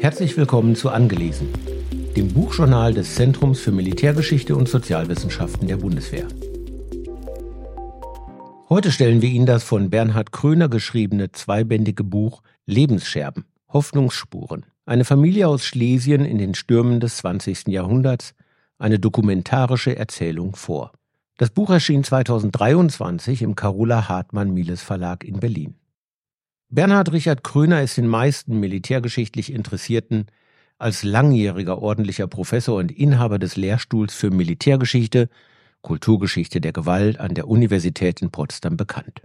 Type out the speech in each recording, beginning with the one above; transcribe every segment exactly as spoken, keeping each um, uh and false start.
Herzlich willkommen zu Angelesen, dem Buchjournal des Zentrums für Militärgeschichte und Sozialwissenschaften der Bundeswehr. Heute stellen wir Ihnen das von Bernhard Kröner geschriebene zweibändige Buch Lebensscherben, Hoffnungsspuren, eine Familie aus Schlesien in den Stürmen des zwanzigsten Jahrhunderts, eine dokumentarische Erzählung vor. Das Buch erschien zweitausenddreiundzwanzig im Carola Hartmann Miles Verlag in Berlin. Bernhard Richard Kröner ist den meisten militärgeschichtlich Interessierten als langjähriger ordentlicher Professor und Inhaber des Lehrstuhls für Militärgeschichte, Kulturgeschichte der Gewalt an der Universität in Potsdam bekannt.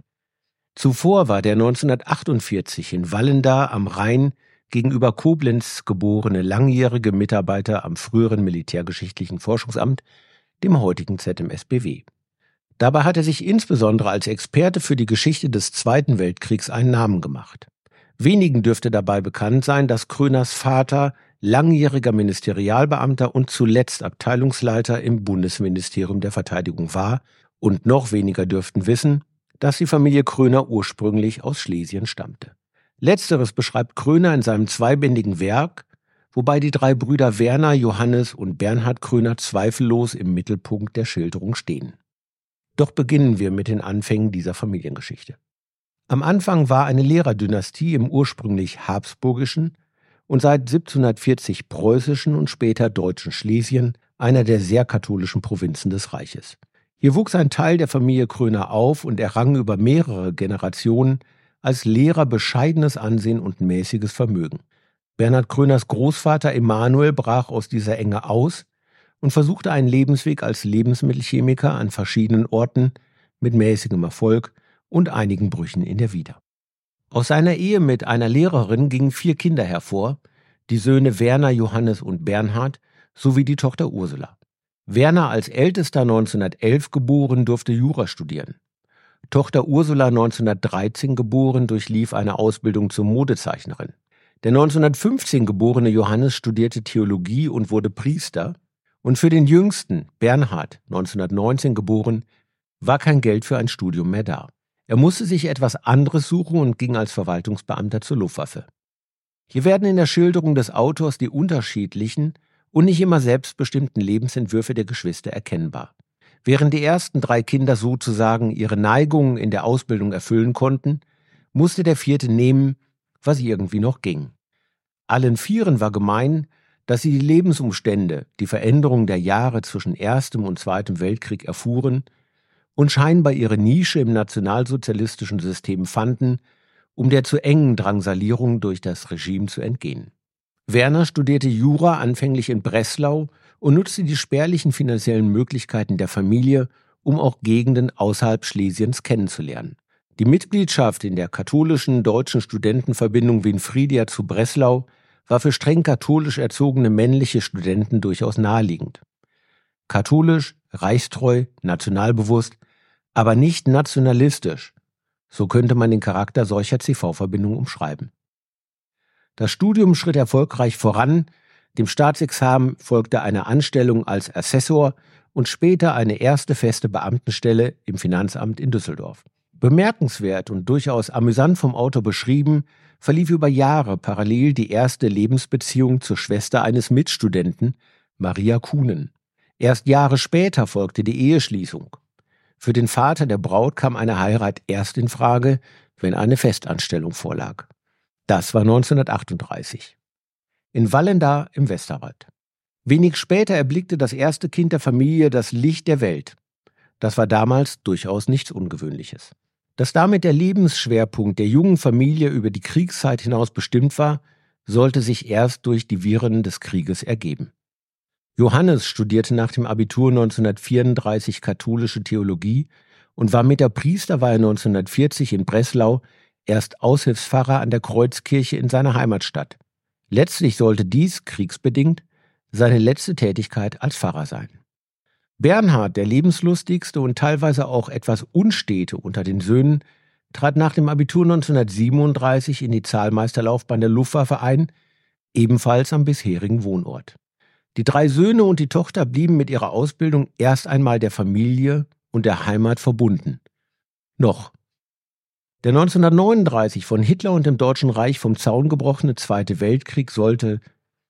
Zuvor war der neunzehnhundertachtundvierzig in Wallendar am Rhein gegenüber Koblenz geborene langjährige Mitarbeiter am früheren Militärgeschichtlichen Forschungsamt, dem heutigen Z M S B W. Dabei hat er sich insbesondere als Experte für die Geschichte des Zweiten Weltkriegs einen Namen gemacht. Wenigen dürfte dabei bekannt sein, dass Kröners Vater langjähriger Ministerialbeamter und zuletzt Abteilungsleiter im Bundesministerium der Verteidigung war, und noch weniger dürften wissen, dass die Familie Kröner ursprünglich aus Schlesien stammte. Letzteres beschreibt Kröner in seinem zweibändigen Werk, wobei die drei Brüder Werner, Johannes und Bernhard Kröner zweifellos im Mittelpunkt der Schilderung stehen. Doch beginnen wir mit den Anfängen dieser Familiengeschichte. Am Anfang war eine Lehrerdynastie im ursprünglich habsburgischen und seit siebzehnhundertvierzig preußischen und später deutschen Schlesien, einer der sehr katholischen Provinzen des Reiches. Hier wuchs ein Teil der Familie Kröner auf und errang über mehrere Generationen als Lehrer bescheidenes Ansehen und mäßiges Vermögen. Bernhard Kröners Großvater Emanuel brach aus dieser Enge aus und versuchte einen Lebensweg als Lebensmittelchemiker an verschiedenen Orten mit mäßigem Erfolg und einigen Brüchen in der Vita. Aus seiner Ehe mit einer Lehrerin gingen vier Kinder hervor, die Söhne Werner, Johannes und Bernhard sowie die Tochter Ursula. Werner als ältester neunzehnhundertelf geboren durfte Jura studieren. Tochter Ursula neunzehnhundertdreizehn geboren durchlief eine Ausbildung zur Modezeichnerin. Der neunzehnhundertfünfzehn geborene Johannes studierte Theologie und wurde Priester. Und für den jüngsten, Bernhard, neunzehnhundertneunzehn geboren, war kein Geld für ein Studium mehr da. Er musste sich etwas anderes suchen und ging als Verwaltungsbeamter zur Luftwaffe. Hier werden in der Schilderung des Autors die unterschiedlichen und nicht immer selbstbestimmten Lebensentwürfe der Geschwister erkennbar. Während die ersten drei Kinder sozusagen ihre Neigungen in der Ausbildung erfüllen konnten, musste der vierte nehmen, was irgendwie noch ging. Allen Vieren war gemein, dass sie die Lebensumstände, die Veränderung der Jahre zwischen Erstem und Zweitem Weltkrieg erfuhren und scheinbar ihre Nische im nationalsozialistischen System fanden, um der zu engen Drangsalierung durch das Regime zu entgehen. Werner studierte Jura anfänglich in Breslau und nutzte die spärlichen finanziellen Möglichkeiten der Familie, um auch Gegenden außerhalb Schlesiens kennenzulernen. Die Mitgliedschaft in der katholischen deutschen Studentenverbindung Winfridia zu Breslau war für streng katholisch erzogene männliche Studenten durchaus naheliegend. Katholisch, reichstreu, nationalbewusst, aber nicht nationalistisch, so könnte man den Charakter solcher C V-Verbindungen umschreiben. Das Studium schritt erfolgreich voran, dem Staatsexamen folgte eine Anstellung als Assessor und später eine erste feste Beamtenstelle im Finanzamt in Düsseldorf. Bemerkenswert und durchaus amüsant vom Autor beschrieben, verlief über Jahre parallel die erste Lebensbeziehung zur Schwester eines Mitstudenten, Maria Kuhnen. Erst Jahre später folgte die Eheschließung. Für den Vater der Braut kam eine Heirat erst in Frage, wenn eine Festanstellung vorlag. Das war neunzehnhundertachtunddreißig. In Wallendar im Westerwald. Wenig später erblickte das erste Kind der Familie das Licht der Welt. Das war damals durchaus nichts Ungewöhnliches. Dass damit der Lebensschwerpunkt der jungen Familie über die Kriegszeit hinaus bestimmt war, sollte sich erst durch die Viren des Krieges ergeben. Johannes studierte nach dem Abitur neunzehnhundertvierunddreißig katholische Theologie und war mit der Priesterweihe neunzehnhundertvierzig in Breslau erst Aushilfspfarrer an der Kreuzkirche in seiner Heimatstadt. Letztlich sollte dies, kriegsbedingt, seine letzte Tätigkeit als Pfarrer sein. Bernhard, der lebenslustigste und teilweise auch etwas unstete unter den Söhnen, trat nach dem Abitur neunzehnhundertsiebenunddreißig in die Zahlmeisterlaufbahn der Luftwaffe ein, ebenfalls am bisherigen Wohnort. Die drei Söhne und die Tochter blieben mit ihrer Ausbildung erst einmal der Familie und der Heimat verbunden. Noch. Der neunzehnhundertneununddreißig von Hitler und dem Deutschen Reich vom Zaun gebrochene Zweite Weltkrieg sollte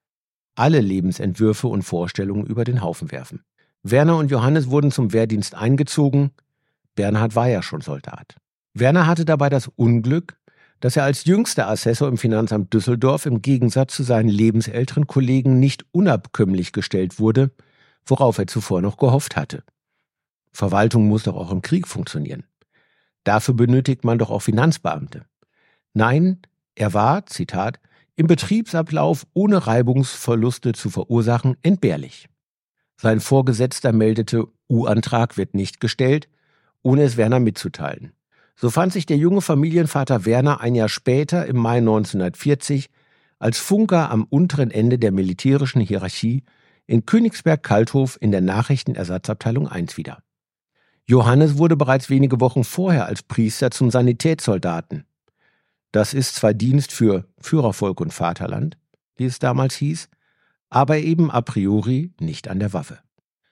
alle Lebensentwürfe und Vorstellungen über den Haufen werfen. Werner und Johannes wurden zum Wehrdienst eingezogen. Bernhard war ja schon Soldat. Werner hatte dabei das Unglück, dass er als jüngster Assessor im Finanzamt Düsseldorf im Gegensatz zu seinen lebensälteren Kollegen nicht unabkömmlich gestellt wurde, worauf er zuvor noch gehofft hatte. Verwaltung muss doch auch im Krieg funktionieren. Dafür benötigt man doch auch Finanzbeamte. Nein, er war, Zitat, im Betriebsablauf ohne Reibungsverluste zu verursachen entbehrlich. Sein Vorgesetzter meldete, U-Antrag wird nicht gestellt, ohne es Werner mitzuteilen. So fand sich der junge Familienvater Werner ein Jahr später, im Mai neunzehnhundertvierzig, als Funker am unteren Ende der militärischen Hierarchie in Königsberg-Kalthof in der Nachrichtenersatzabteilung eins wieder. Johannes wurde bereits wenige Wochen vorher als Priester zum Sanitätssoldaten. Das ist zwar Dienst für Führervolk und Vaterland, wie es damals hieß, aber eben a priori nicht an der Waffe.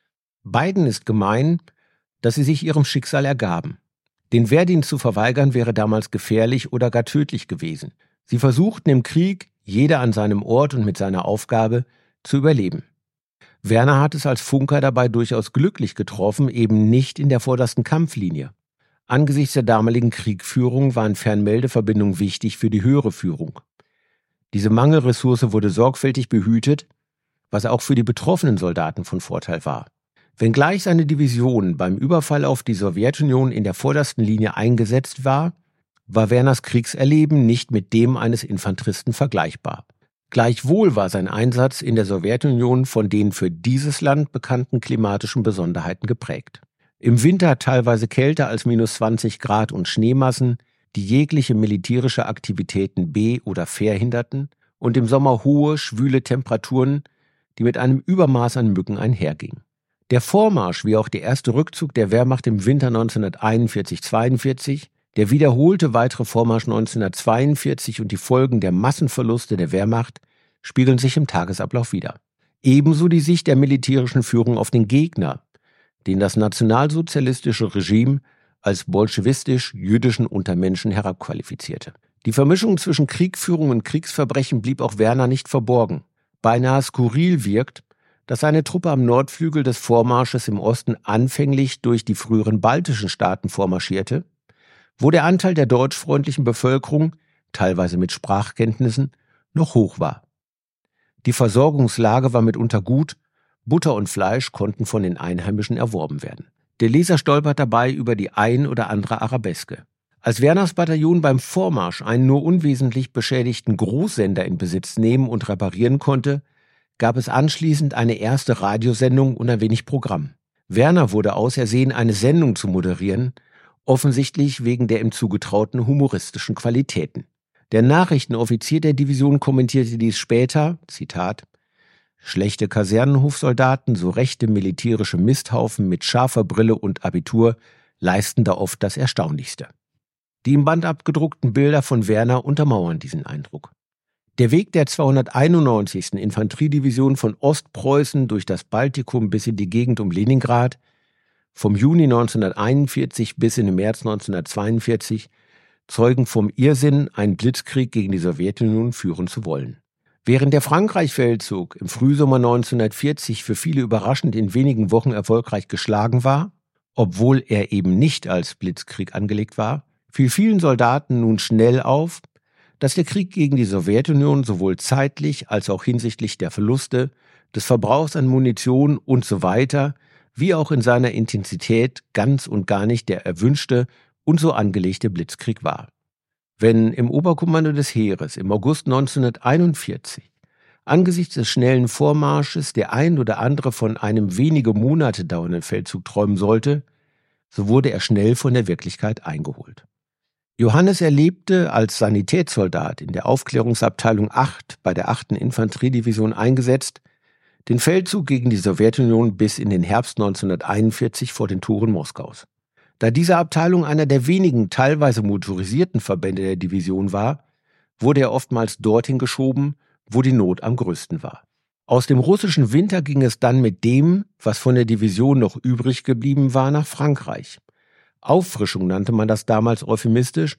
Beiden ist gemein, dass sie sich ihrem Schicksal ergaben. Den Wehrdienst zu verweigern wäre damals gefährlich oder gar tödlich gewesen. Sie versuchten im Krieg, jeder an seinem Ort und mit seiner Aufgabe, zu überleben. Werner hat es als Funker dabei durchaus glücklich getroffen, eben nicht in der vordersten Kampflinie. Angesichts der damaligen Kriegführung waren Fernmeldeverbindungen wichtig für die höhere Führung. Diese Mangelressource wurde sorgfältig behütet, was auch für die betroffenen Soldaten von Vorteil war. Wenngleich seine Division beim Überfall auf die Sowjetunion in der vordersten Linie eingesetzt war, war Werners Kriegserleben nicht mit dem eines Infanteristen vergleichbar. Gleichwohl war sein Einsatz in der Sowjetunion von den für dieses Land bekannten klimatischen Besonderheiten geprägt. Im Winter teilweise kälter als minus zwanzig Grad und Schneemassen, die jegliche militärische Aktivitäten be- oder verhinderten, und im Sommer hohe, schwüle Temperaturen, die mit einem Übermaß an Mücken einhergingen. Der Vormarsch wie auch der erste Rückzug der Wehrmacht im Winter neunzehnhunderteinundvierzig zweiundvierzig, der wiederholte weitere Vormarsch neunzehnhundertzweiundvierzig und die Folgen der Massenverluste der Wehrmacht spiegeln sich im Tagesablauf wider. Ebenso die Sicht der militärischen Führung auf den Gegner, den das nationalsozialistische Regime als bolschewistisch-jüdischen Untermenschen herabqualifizierte. Die Vermischung zwischen Kriegführung und Kriegsverbrechen blieb auch Werner nicht verborgen. Beinahe skurril wirkt, dass seine Truppe am Nordflügel des Vormarsches im Osten anfänglich durch die früheren baltischen Staaten vormarschierte, wo der Anteil der deutschfreundlichen Bevölkerung, teilweise mit Sprachkenntnissen, noch hoch war. Die Versorgungslage war mitunter gut, Butter und Fleisch konnten von den Einheimischen erworben werden. Der Leser stolpert dabei über die ein oder andere Arabeske. Als Werners Bataillon beim Vormarsch einen nur unwesentlich beschädigten Großsender in Besitz nehmen und reparieren konnte, gab es anschließend eine erste Radiosendung und ein wenig Programm. Werner wurde ausersehen, eine Sendung zu moderieren, offensichtlich wegen der ihm zugetrauten humoristischen Qualitäten. Der Nachrichtenoffizier der Division kommentierte dies später, Zitat, »Schlechte Kasernenhofsoldaten, so rechte militärische Misthaufen mit scharfer Brille und Abitur leisten da oft das Erstaunlichste.« Die im Band abgedruckten Bilder von Werner untermauern diesen Eindruck. Der Weg der zweihunderteinundneunzigsten Infanteriedivision von Ostpreußen durch das Baltikum bis in die Gegend um Leningrad, vom Juni neunzehnhunderteinundvierzig bis in den März neunzehnhundertzweiundvierzig, zeugen vom Irrsinn, einen Blitzkrieg gegen die Sowjetunion führen zu wollen. Während der Frankreich-Feldzug im Frühsommer neunzehnhundertvierzig für viele überraschend in wenigen Wochen erfolgreich geschlagen war, obwohl er eben nicht als Blitzkrieg angelegt war, fiel vielen Soldaten nun schnell auf, dass der Krieg gegen die Sowjetunion sowohl zeitlich als auch hinsichtlich der Verluste, des Verbrauchs an Munition und so weiter, wie auch in seiner Intensität ganz und gar nicht der erwünschte und so angelegte Blitzkrieg war. Wenn im Oberkommando des Heeres im August neunzehnhunderteinundvierzig angesichts des schnellen Vormarsches der ein oder andere von einem wenige Monate dauernden Feldzug träumen sollte, so wurde er schnell von der Wirklichkeit eingeholt. Johannes erlebte als Sanitätssoldat in der Aufklärungsabteilung acht bei der achten Infanteriedivision eingesetzt, den Feldzug gegen die Sowjetunion bis in den Herbst neunzehnhunderteinundvierzig vor den Toren Moskaus. Da diese Abteilung einer der wenigen teilweise motorisierten Verbände der Division war, wurde er oftmals dorthin geschoben, wo die Not am größten war. Aus dem russischen Winter ging es dann mit dem, was von der Division noch übrig geblieben war, nach Frankreich. Auffrischung nannte man das damals euphemistisch,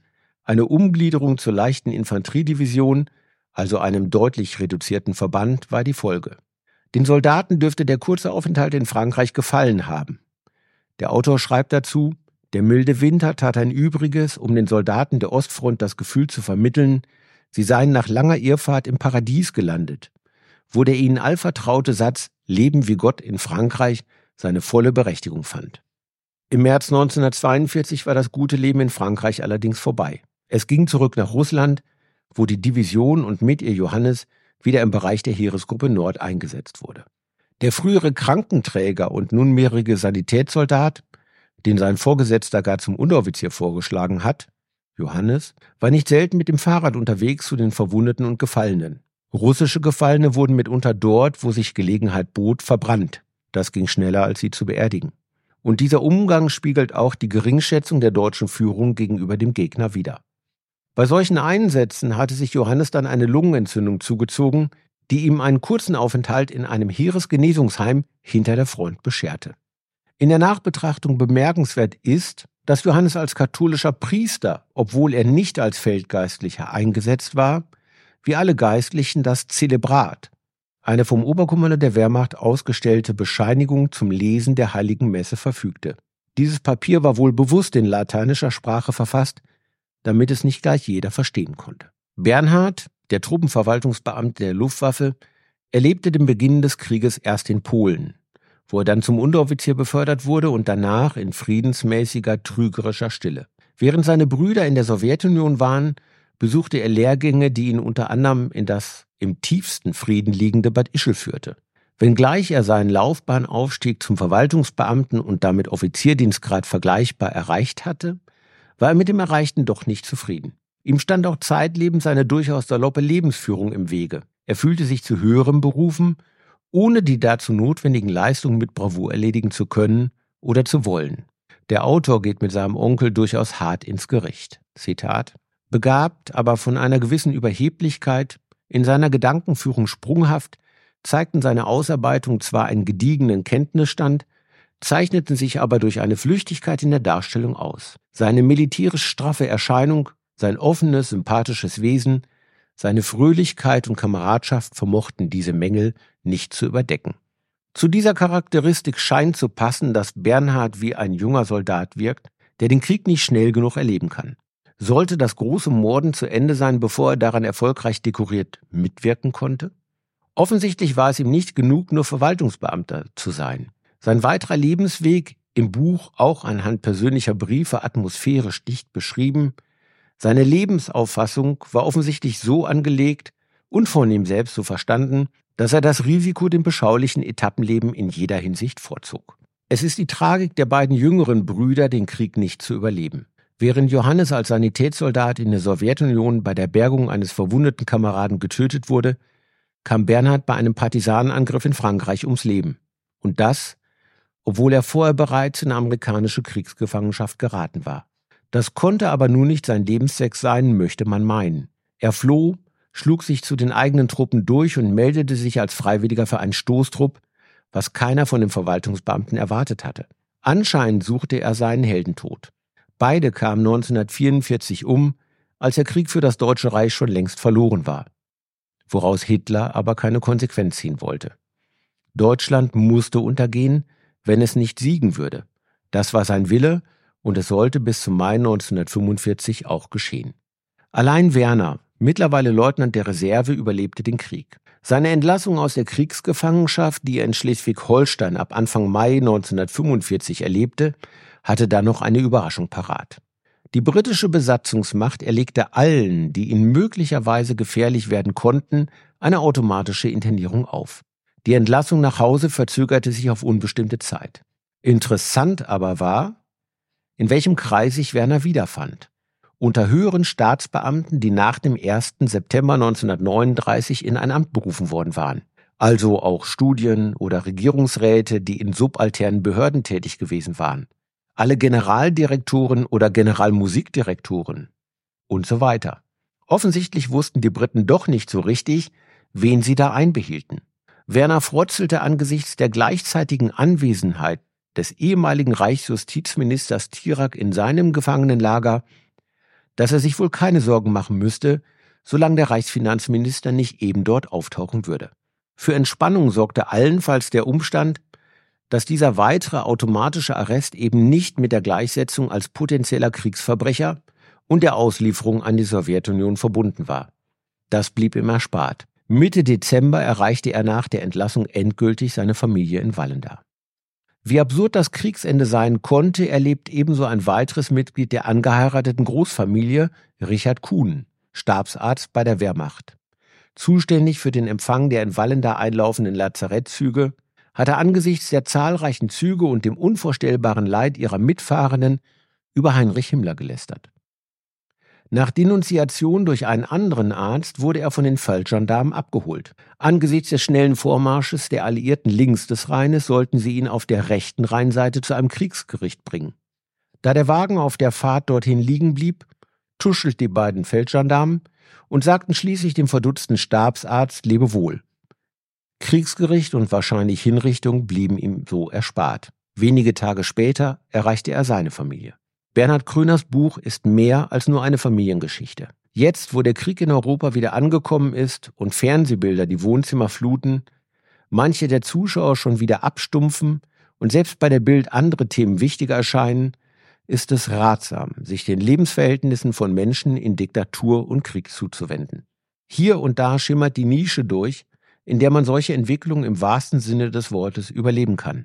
Eine Umgliederung zur leichten Infanteriedivision, also einem deutlich reduzierten Verband, war die Folge. Den Soldaten dürfte der kurze Aufenthalt in Frankreich gefallen haben. Der Autor schreibt dazu: Der milde Winter tat ein Übriges, um den Soldaten der Ostfront das Gefühl zu vermitteln, sie seien nach langer Irrfahrt im Paradies gelandet, wo der ihnen allvertraute Satz »Leben wie Gott in Frankreich« seine volle Berechtigung fand. Im März neunzehnhundertzweiundvierzig war das gute Leben in Frankreich allerdings vorbei. Es ging zurück nach Russland, wo die Division und mit ihr Johannes wieder im Bereich der Heeresgruppe Nord eingesetzt wurde. Der frühere Krankenträger und nunmehrige Sanitätssoldat, den sein Vorgesetzter gar zum Unteroffizier vorgeschlagen hat, Johannes, war nicht selten mit dem Fahrrad unterwegs zu den Verwundeten und Gefallenen. Russische Gefallene wurden mitunter dort, wo sich Gelegenheit bot, verbrannt. Das ging schneller, als sie zu beerdigen. Und dieser Umgang spiegelt auch die Geringschätzung der deutschen Führung gegenüber dem Gegner wider. Bei solchen Einsätzen hatte sich Johannes dann eine Lungenentzündung zugezogen, die ihm einen kurzen Aufenthalt in einem Heeresgenesungsheim hinter der Front bescherte. In der Nachbetrachtung bemerkenswert ist, dass Johannes als katholischer Priester, obwohl er nicht als Feldgeistlicher eingesetzt war, wie alle Geistlichen das Zelebrat, eine vom Oberkommandeur der Wehrmacht ausgestellte Bescheinigung zum Lesen der Heiligen Messe, verfügte. Dieses Papier war wohl bewusst in lateinischer Sprache verfasst, damit es nicht gleich jeder verstehen konnte. Bernhard, der Truppenverwaltungsbeamte der Luftwaffe, erlebte den Beginn des Krieges erst in Polen, wo er dann zum Unteroffizier befördert wurde und danach in friedensmäßiger, trügerischer Stille. Während seine Brüder in der Sowjetunion waren, besuchte er Lehrgänge, die ihn unter anderem in das im tiefsten Frieden liegende Bad Ischl führte. Wenngleich er seinen Laufbahnaufstieg zum Verwaltungsbeamten und damit Offizierdienstgrad vergleichbar erreicht hatte, war er mit dem Erreichten doch nicht zufrieden. Ihm stand auch zeitlebens seine durchaus saloppe Lebensführung im Wege. Er fühlte sich zu höherem berufen, ohne die dazu notwendigen Leistungen mit Bravour erledigen zu können oder zu wollen. Der Autor geht mit seinem Onkel durchaus hart ins Gericht. Zitat: Begabt, aber von einer gewissen Überheblichkeit, in seiner Gedankenführung sprunghaft, zeigten seine Ausarbeitungen zwar einen gediegenen Kenntnisstand, zeichneten sich aber durch eine Flüchtigkeit in der Darstellung aus. Seine militärisch straffe Erscheinung, sein offenes, sympathisches Wesen, seine Fröhlichkeit und Kameradschaft vermochten diese Mängel nicht zu überdecken. Zu dieser Charakteristik scheint zu passen, dass Bernhard wie ein junger Soldat wirkt, der den Krieg nicht schnell genug erleben kann. Sollte das große Morden zu Ende sein, bevor er daran erfolgreich dekoriert mitwirken konnte? Offensichtlich war es ihm nicht genug, nur Verwaltungsbeamter zu sein. Sein weiterer Lebensweg, im Buch auch anhand persönlicher Briefe atmosphärisch dicht beschrieben, seine Lebensauffassung war offensichtlich so angelegt und von ihm selbst so verstanden, dass er das Risiko dem beschaulichen Etappenleben in jeder Hinsicht vorzog. Es ist die Tragik der beiden jüngeren Brüder, den Krieg nicht zu überleben. Während Johannes als Sanitätssoldat in der Sowjetunion bei der Bergung eines verwundeten Kameraden getötet wurde, kam Bernhard bei einem Partisanenangriff in Frankreich ums Leben. Und das, obwohl er vorher bereits in amerikanische Kriegsgefangenschaft geraten war. Das konnte aber nun nicht sein Lebenszweck sein, möchte man meinen. Er floh, schlug sich zu den eigenen Truppen durch und meldete sich als Freiwilliger für einen Stoßtrupp, was keiner von den Verwaltungsbeamten erwartet hatte. Anscheinend suchte er seinen Heldentod. Beide kamen neunzehnhundertvierundvierzig um, als der Krieg für das Deutsche Reich schon längst verloren war, woraus Hitler aber keine Konsequenz ziehen wollte. Deutschland musste untergehen, wenn es nicht siegen würde. Das war sein Wille und es sollte bis zum Mai neunzehnhundertfünfundvierzig auch geschehen. Allein Werner, mittlerweile Leutnant der Reserve, überlebte den Krieg. Seine Entlassung aus der Kriegsgefangenschaft, die er in Schleswig-Holstein ab Anfang Mai neunzehnhundertfünfundvierzig erlebte, hatte dann noch eine Überraschung parat. Die britische Besatzungsmacht erlegte allen, die ihnen möglicherweise gefährlich werden konnten, eine automatische Internierung auf. Die Entlassung nach Hause verzögerte sich auf unbestimmte Zeit. Interessant aber war, in welchem Kreis sich Werner wiederfand. Unter höheren Staatsbeamten, die nach dem ersten September neunzehnhundertneununddreißig in ein Amt berufen worden waren. Also auch Studien- oder Regierungsräte, die in subalternen Behörden tätig gewesen waren. Alle Generaldirektoren oder Generalmusikdirektoren und so weiter. Offensichtlich wussten die Briten doch nicht so richtig, wen sie da einbehielten. Werner frotzelte angesichts der gleichzeitigen Anwesenheit des ehemaligen Reichsjustizministers Tirak in seinem Gefangenenlager, dass er sich wohl keine Sorgen machen müsste, solange der Reichsfinanzminister nicht eben dort auftauchen würde. Für Entspannung sorgte allenfalls der Umstand, dass dieser weitere automatische Arrest eben nicht mit der Gleichsetzung als potenzieller Kriegsverbrecher und der Auslieferung an die Sowjetunion verbunden war. Das blieb ihm erspart. Mitte Dezember erreichte er nach der Entlassung endgültig seine Familie in Wallenda. Wie absurd das Kriegsende sein konnte, erlebt ebenso ein weiteres Mitglied der angeheirateten Großfamilie, Richard Kuhn, Stabsarzt bei der Wehrmacht. Zuständig für den Empfang der in Wallenda einlaufenden Lazarettzüge, hatte angesichts der zahlreichen Züge und dem unvorstellbaren Leid ihrer Mitfahrenden über Heinrich Himmler gelästert. Nach Denunziation durch einen anderen Arzt wurde er von den Feldgendarmen abgeholt. Angesichts des schnellen Vormarsches der Alliierten links des Rheines sollten sie ihn auf der rechten Rheinseite zu einem Kriegsgericht bringen. Da der Wagen auf der Fahrt dorthin liegen blieb, tuschelten die beiden Feldgendarmen und sagten schließlich dem verdutzten Stabsarzt Lebewohl. Kriegsgericht und wahrscheinlich Hinrichtung blieben ihm so erspart. Wenige Tage später erreichte er seine Familie. Bernhard Kröners Buch ist mehr als nur eine Familiengeschichte. Jetzt, wo der Krieg in Europa wieder angekommen ist und Fernsehbilder die Wohnzimmer fluten, manche der Zuschauer schon wieder abstumpfen und selbst bei der Bild andere Themen wichtiger erscheinen, ist es ratsam, sich den Lebensverhältnissen von Menschen in Diktatur und Krieg zuzuwenden. Hier und da schimmert die Nische durch, in der man solche Entwicklungen im wahrsten Sinne des Wortes überleben kann.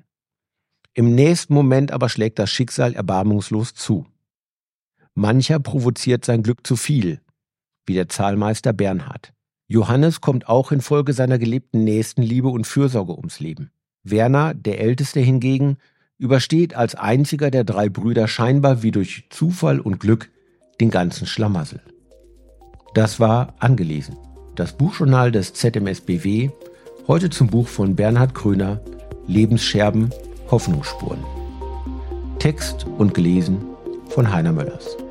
Im nächsten Moment aber schlägt das Schicksal erbarmungslos zu. Mancher provoziert sein Glück zu viel, wie der Zahlmeister Bernhard. Johannes kommt auch infolge seiner gelebten Nächstenliebe und Fürsorge ums Leben. Werner, der Älteste hingegen, übersteht als einziger der drei Brüder scheinbar wie durch Zufall und Glück den ganzen Schlamassel. Das war Angelesen, das Buchjournal des Z M S B W, heute zum Buch von Bernhard Kröner, Lebensscherben, Hoffnungsspuren. Text und gelesen von Heiner Möllers.